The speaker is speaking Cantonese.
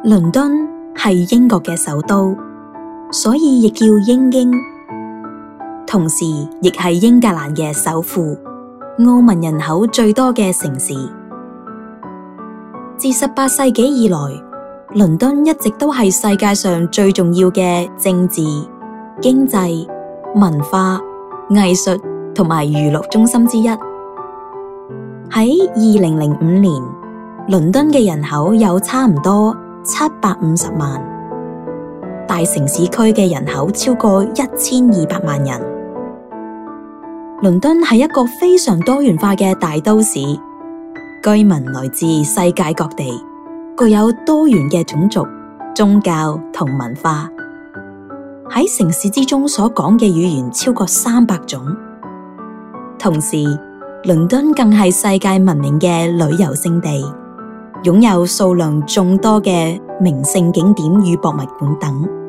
倫敦係英國嘅首都，所以亦叫英京，同時亦係英格蘭嘅首府，澳民人口最多嘅城市。自18世紀以來，倫敦一直都係世界上最重要嘅政治、經濟、文化、藝術同埋娛樂中心之一。喺2005年，倫敦嘅人口有差唔多750萬，大城市區嘅人口超過1200萬人。倫敦係一個非常多元化嘅大都市，居民來自世界各地，具有多元嘅種族、宗教同文化。喺城市之中所講嘅語言超過300種。同時，倫敦更係世界聞名嘅旅遊勝地，擁有數量眾多嘅名勝景點與博物館等。